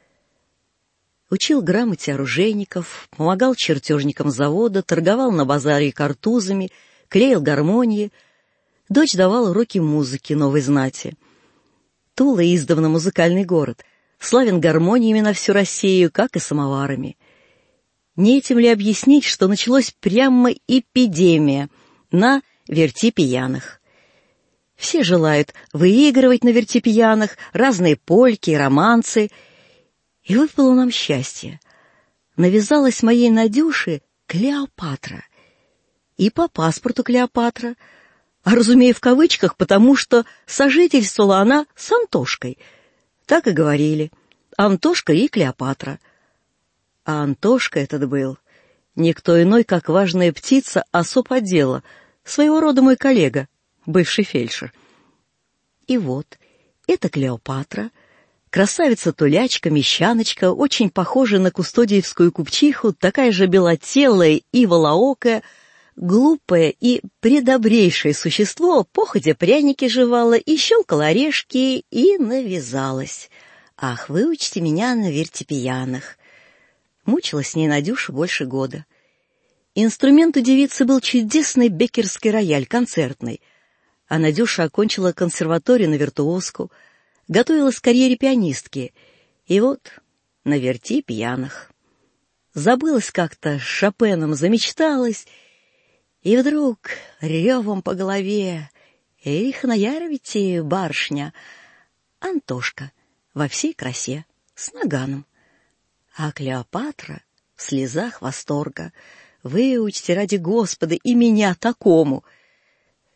[SPEAKER 8] Учил грамоте оружейников, помогал чертежникам завода, торговал на базаре картузами, клеил гармонии. Дочь давала уроки музыки новой знати. Тула издавна музыкальный город, славен гармониями на всю Россию, как и самоварами. Не этим ли объяснить, что началась прямо эпидемия на вертипьяных? Все желают выигрывать на вертипьянах, разные польки, романсы. И выпало нам счастье. Навязалась моей Надюше Клеопатра. И по паспорту Клеопатра, а, разумею, в кавычках, потому что сожительствовала она с Антошкой. Так и говорили. Антошка и Клеопатра. А Антошка этот был никто иной, как важная птица особ отдела, своего рода мой коллега, бывший фельдшер. И вот, эта Клеопатра, красавица-тулячка, мещаночка, очень похожая на кустодиевскую купчиху, такая же белотелая и волоокая, глупое и предобрейшее существо, походя пряники жевала и щелкала орешки, и навязалась. «Ах, выучите меня на вертипьянах». Мучилась с ней Надюша больше года. Инструмент у девицы был чудесный беккерский рояль, концертный. А Надюша окончила консерваторию на виртуозку, готовилась к карьере пианистки. И вот на вертипьянах. Забылась как-то с Шопеном, замечталась, и вдруг ревом по голове: «Эх, наяривайте, барышня!» Антошка во всей красе, с наганом. А Клеопатра в слезах восторга: «Выучите ради Господа и меня такому!»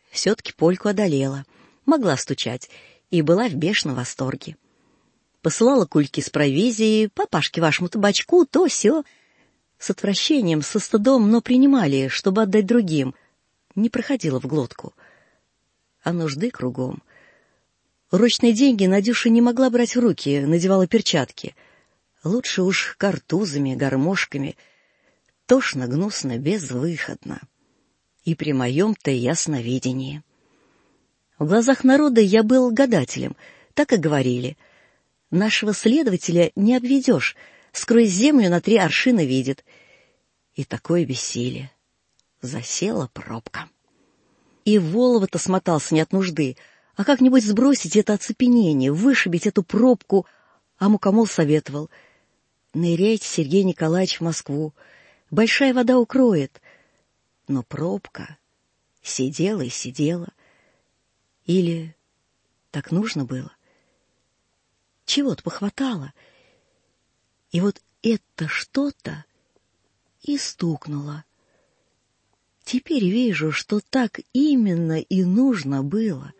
[SPEAKER 8] все-таки Польку одолела, могла стучать и была в бешеном восторге. Посылала кульки с провизией, папашке вашему табачку, то сё. С отвращением, со стыдом, но принимали, чтобы отдать другим. Не проходило в глотку. А нужды кругом. Урочные деньги Надюша не могла брать в руки, надевала перчатки. Лучше уж картузами, гармошками. Тошно, гнусно, безвыходно. И при моем-то ясновидении. В глазах народа я был гадателем, так и говорили. Нашего следователя не обведешь, сквозь землю на 3 аршина видит. И такое бессилие. Засела пробка. И Волова-то смотался не от нужды, а как-нибудь сбросить это оцепенение, вышибить эту пробку. А мукомол советовал: ныряйте, Сергей Николаевич, в Москву, большая вода укроет. Но пробка сидела и сидела. Или так нужно было? Чего-то похватало. И вот это что-то и стукнуло. Теперь вижу, что так именно и нужно было.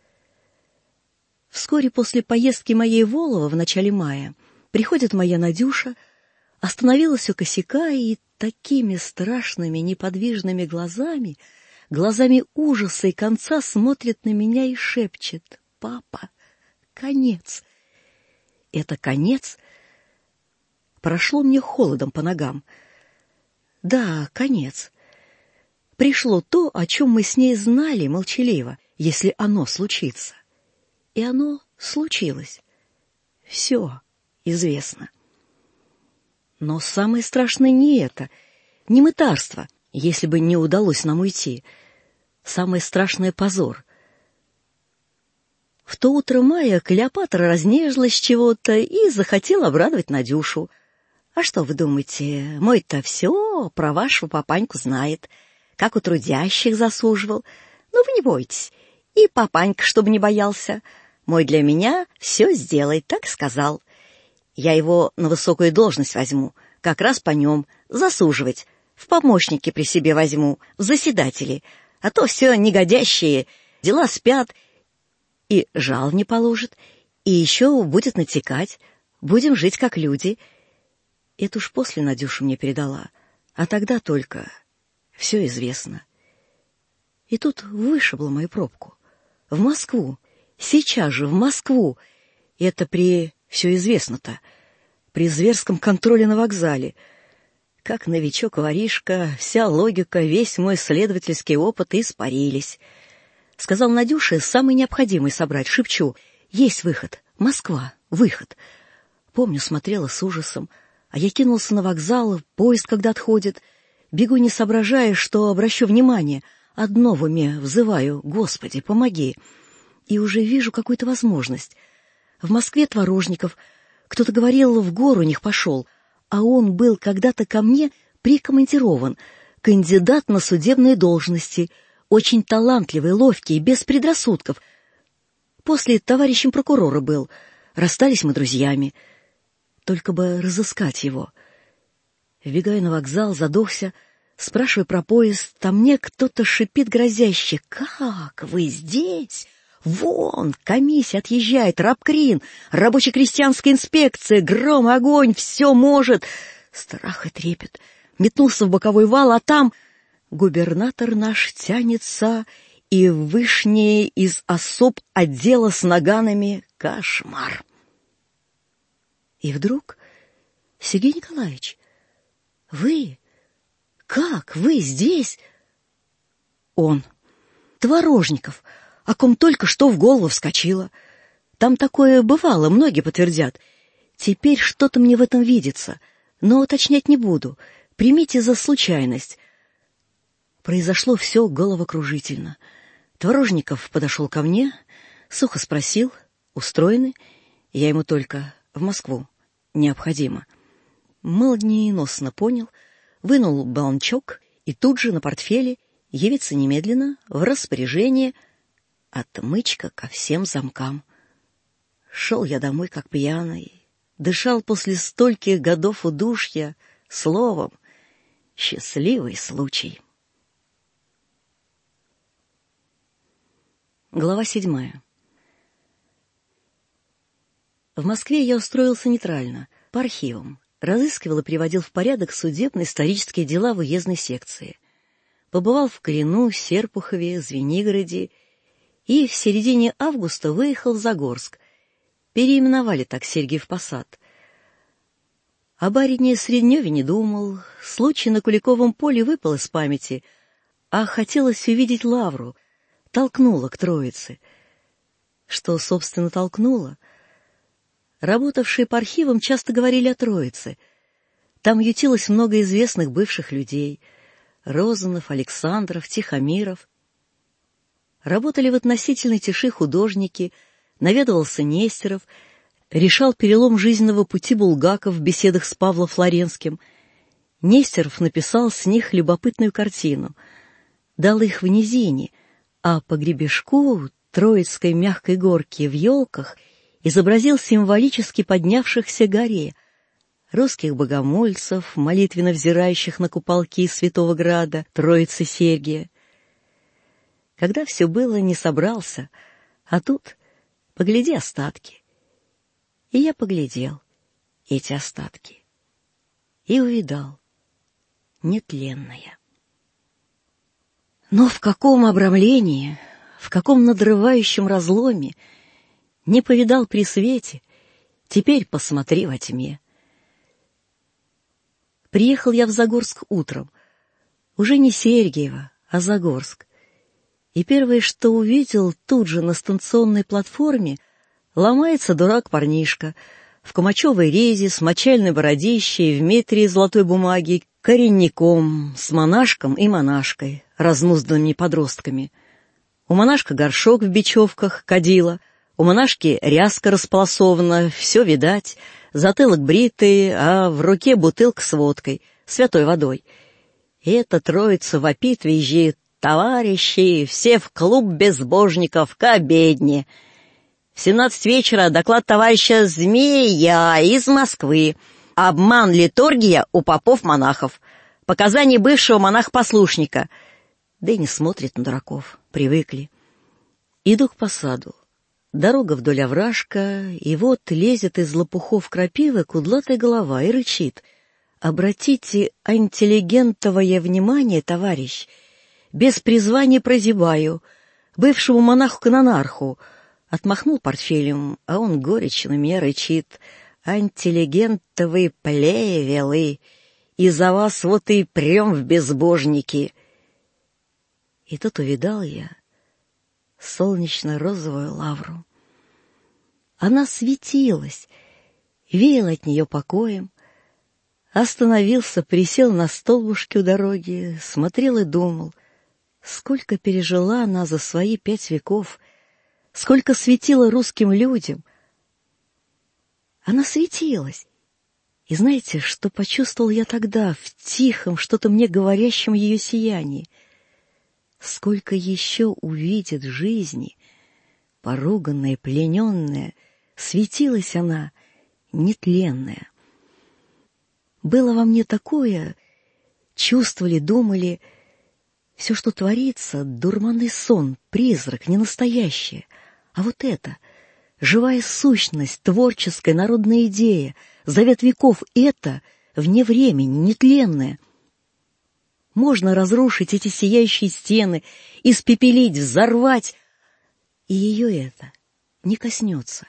[SPEAKER 8] Вскоре после поездки моей в Волово в начале мая приходит моя Надюша, остановилась у косяка и такими страшными неподвижными глазами, глазами ужаса и конца, смотрит на меня и шепчет: «Папа, конец». Это конец прошло мне холодом по ногам. Да, конец. Пришло то, о чем мы с ней знали молчаливо, если оно случится. И оно случилось. Все известно. Но самое страшное не это, не мытарство, если бы не удалось нам уйти. Самое страшное — позор. В то утро мая Клеопатра разнежилась чего-то и захотела обрадовать Надюшу. А что вы думаете, мой-то все про вашего папаньку знает, как у трудящих засуживал. Ну, вы не бойтесь, и папанька, чтобы не боялся. Мой для меня все сделает, так сказал. Я его на высокую должность возьму, как раз по нем, засуживать. В помощники при себе возьму, в заседатели, а то все негодящие, дела спят, и жал не положит, и еще будет натекать. Будем жить как люди. Это уж после Надюша мне передала, а тогда только все известно. И тут вышибло мою пробку. В Москву, сейчас же в Москву. Это при все известно-то, при зверском контроле на вокзале. Как новичок-воришка, вся логика, весь мой следовательский опыт испарились. Сказал Надюше самый необходимый собрать, шепчу: есть выход, Москва, выход. Помню, смотрела с ужасом, а я кинулся на вокзал, поезд когда отходит. Бегу, не соображая, что обращу внимание. Одно в уме взываю: Господи, помоги. И уже вижу какую-то возможность. В Москве Творожников, кто-то говорил, в гору у них пошел, а он был когда-то ко мне прикомандирован, кандидат на судебные должности, очень талантливый, ловкий, без предрассудков. После товарищем прокурора был, расстались мы друзьями. Только бы разыскать его. Вбегаю на вокзал, задохся, спрашиваю про поезд, а мне кто-то шипит грозяще: «Как вы здесь? Вон, комиссия отъезжает, рабкрин, рабоче-крестьянская инспекция, гром, огонь, все может». Страх и трепет. Метнулся в боковой вал, а там губернатор наш тянется, и вышние из особ отдела с наганами — кошмар. И вдруг: Сергей Николаевич, вы? Как вы здесь? Он. Творожников, о ком только что в голову вскочило. Там такое бывало, многие подтвердят. Теперь что-то мне в этом видится, но уточнять не буду. Примите за случайность. Произошло все головокружительно. Творожников подошел ко мне, сухо спросил: устроены? Я ему только: в Москву. Необходимо. Молниеносно понял, вынул баланчок и тут же на портфеле явиться немедленно в распоряжение, отмычка ко всем замкам. Шел я домой как пьяный, дышал после стольких годов удушья, словом, счастливый случай. Глава 7. В Москве я устроился нейтрально, по архивам. Разыскивал и приводил в порядок судебно-исторические дела в уездной секции. Побывал в Клину, Серпухове, Звенигороде и в середине августа выехал в Загорск. Переименовали так Сергиев Посад. О барине Средневе не думал, случай на Куликовом поле выпал из памяти, а хотелось увидеть Лавру, толкнула к Троице. Что, собственно, толкнула? Работавшие по архивам часто говорили о Троице. Там ютилось много известных бывших людей — Розанов, Александров, Тихомиров. Работали в относительной тиши художники, наведывался Нестеров, решал перелом жизненного пути Булгаков в беседах с Павлом Флоренским. Нестеров написал с них любопытную картину. Дал их в низине, а по гребешку Троицкой мягкой горки в елках изобразил символически поднявшихся горе русских богомольцев, молитвенно взирающих на куполки Святого Града, Троицы Сергия. Когда все было, не собрался, а тут погляди остатки. И я поглядел эти остатки и увидал нетленное. Но в каком обрамлении, в каком надрывающем разломе не повидал при свете, теперь посмотри во тьме. Приехал я в Загорск утром, уже не Сергиево, а Загорск. И первое, что увидел, тут же на станционной платформе ломается дурак-парнишка в кумачевой резе с мочальной бородищей в метре золотой бумаги, коренником, с монашком и монашкой, разнузданными подростками. У монашка горшок в бечевках, кадила, у монашки ряска располосована, все видать, затылок бритый, а в руке бутылка с водкой, святой водой. И эта троица вопит, визжит: «Товарищи, все в клуб безбожников, к обедне!» В 17 вечера доклад товарища Змея из Москвы. Обман литургия у попов-монахов. Показания бывшего монах-послушника. Да и не смотрят на дураков, привыкли. Иду к посаду. Дорога вдоль овражка, и вот лезет из лопухов крапивы кудлатая голова и рычит: «Обратите интеллигентовое внимание, товарищ, без призвания прозябаю, бывшему монаху-канонарху». Отмахнул портфелем, а он горечь на меня рычит: «Интеллигентовые плевелы, из-за вас вот и прем в безбожники». И тут увидал я солнечно-розовую Лавру. Она светилась, веял от нее покоем. Остановился, присел на столбушке у дороги, смотрел и думал, сколько пережила она за свои 5 веков, сколько светила русским людям. Она светилась. И знаете, что почувствовал я тогда в тихом, что-то мне говорящем ее сиянии? Сколько еще увидит жизни, поруганная, плененная, светилась она, нетленная. Было во мне такое, чувствовали, думали, все, что творится, дурманный сон, призрак, не настоящее. А вот это, живая сущность, творческая народная идея, завет веков, это вне времени, нетленное. Можно разрушить эти сияющие стены, испепелить, взорвать, и ее это не коснется.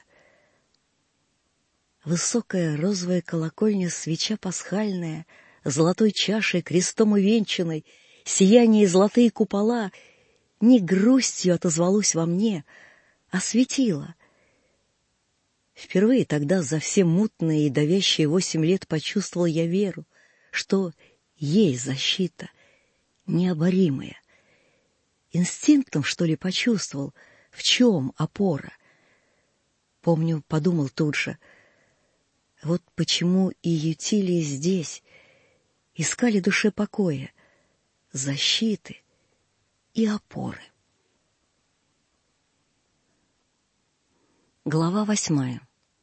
[SPEAKER 8] Высокая розовая колокольня, свеча пасхальная, золотой чашей, крестом увенчанной, сияние и золотые купола не грустью отозвалось во мне, а светило. Впервые тогда за все мутные и давящие 8 лет почувствовал я веру, что есть защита, необоримая. Инстинктом, что ли, почувствовал, в чем опора. Помню, подумал тут же, вот почему и ютили здесь, искали душе покоя, защиты и опоры. Глава 8.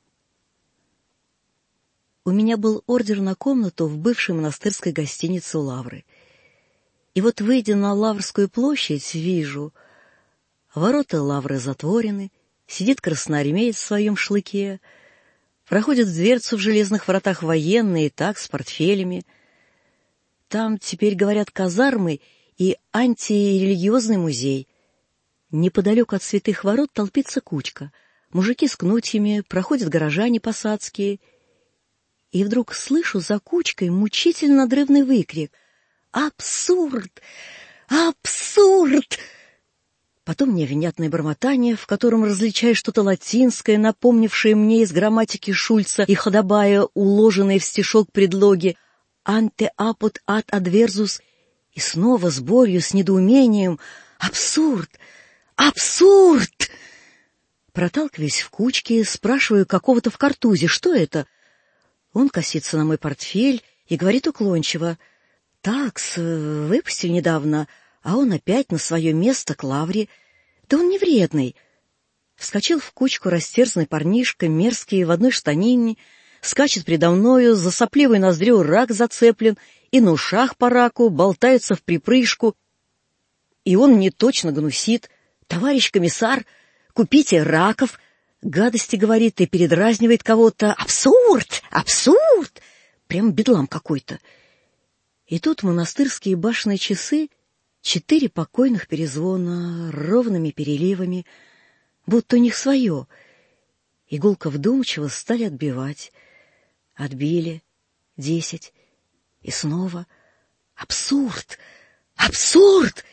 [SPEAKER 8] У меня был ордер на комнату в бывшей монастырской гостинице у Лавры. И вот, выйдя на Лаврскую площадь, вижу, Ворота лавры затворены, сидит красноармеец в своем шлыке, проходит в дверцу в железных вратах военные, так, с портфелями. Там теперь, говорят, казармы и антирелигиозный музей. Неподалеку от святых ворот толпится кучка. Мужики с кнутьями, проходят горожане посадские. И вдруг слышу за кучкой мучительно надрывный выкрик: «Абсурд! Абсурд!» Потом невнятное бормотание, в котором различаю что-то латинское, напомнившее мне из грамматики Шульца и Ходобая, уложенные в стишок предлоги «ante apud ad adversus», и снова с болью, с недоумением: «Абсурд! Абсурд!» Проталкиваясь в кучке, спрашиваю какого-то в картузе: «Что это?» Он косится на мой портфель и говорит уклончиво: «Такс, выпустили недавно, а он опять на свое место к лавре. Да он не вредный». Вскочил в кучку растерзанный парнишка, мерзкий, в одной штанине, скачет предо мною, за сопливой ноздрю рак зацеплен, и на ушах по раку болтается в припрыжку. И он мне точно гнусит: «Товарищ комиссар, купите раков», гадости говорит и передразнивает кого-то: «Абсурд! Абсурд!» Прям бедлам какой-то. И тут монастырские башенные часы, 4 покойных перезвона, ровными переливами, будто у них свое. Игулка вдумчиво стали отбивать. Отбили 10. И снова: «Абсурд! Абсурд!»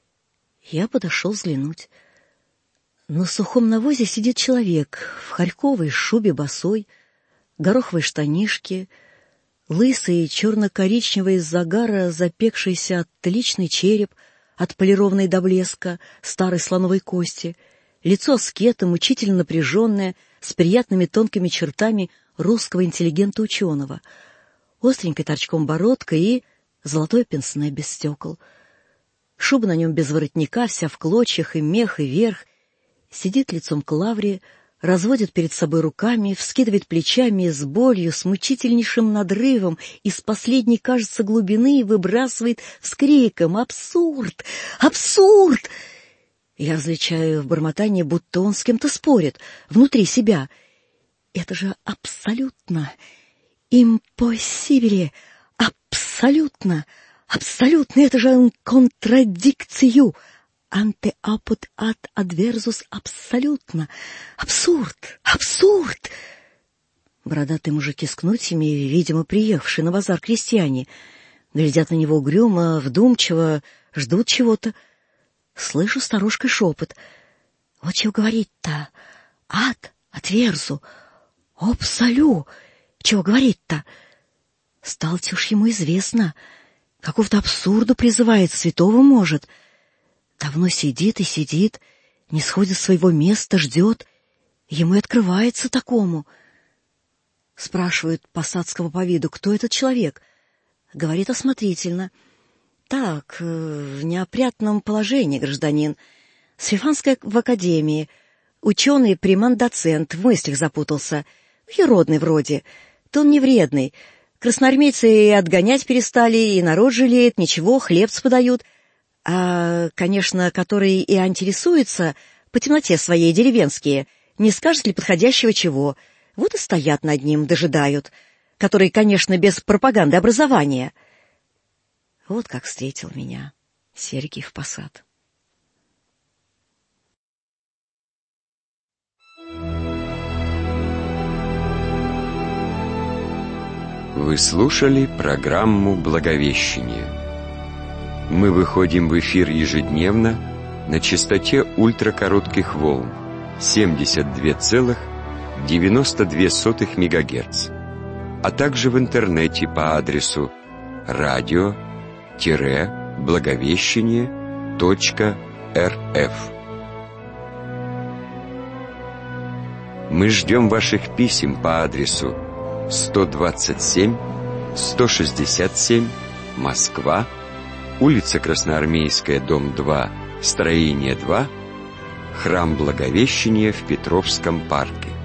[SPEAKER 8] Я подошел взглянуть. На сухом навозе сидит человек в харьковой шубе босой, гороховой штанишке, лысый черно-коричневый из загара запекшийся отличный череп, отполированный до блеска старой слоновой кости, лицо аскета, мучительно напряженное, с приятными тонкими чертами русского интеллигента-ученого, остренькой торчком бородка и золотое пенсне без стекол. Шуба на нем без воротника, вся в клочьях, и мех, и верх. Сидит лицом к лавре, разводит перед собой руками, вскидывает плечами и с болью, с мучительнейшим надрывом из последней, кажется, глубины выбрасывает с криком: «Абсурд! Абсурд!» Я различаю в бормотании, будто он с кем-то спорит внутри себя. Это же абсолютно, импосибиле, абсолютно, абсолютно, это же контрадикцию. «Ante apud ad adversus» абсолютно. Абсурд! Абсурд! Бородатые мужики с кнутьями, видимо, приехавшие на базар крестьяне, глядят на него угрюмо, вдумчиво, ждут чего-то. Слышу старушкой шепот: «Вот чего говорить-то? Ад отверзу! Обсолю! Чего говорить-то?» Стало-те уж ему известно. Какого-то абсурду призывает, святого может. Давно сидит и сидит, не сходит с своего места, ждет. Ему и открывается такому. Спрашивает посадского по виду: «Кто этот человек?» Говорит осмотрительно: «Так, в неопрятном положении, гражданин. С Фифанской в академии. Ученый, приман-доцент, в мыслях запутался. Еродный вроде. То он не вредный. Красноармейцы и отгонять перестали, и народ жалеет, ничего, хлебцы подают. А, конечно, которые и интересуются, по темноте своей деревенские, не скажет ли подходящего чего. Вот и стоят над ним, дожидают. Которые, конечно, без пропаганды образования». Вот как встретил меня Сергиев Посад.
[SPEAKER 2] Вы слушали программу «Благовещение». Мы выходим в эфир ежедневно на частоте ультракоротких волн 72,92 МГц, а также в интернете по адресу radio-благовещение.рф. Мы ждем ваших писем по адресу 127 167 Москва, улица Красноармейская, дом 2, строение 2, храм Благовещения в Петровском парке.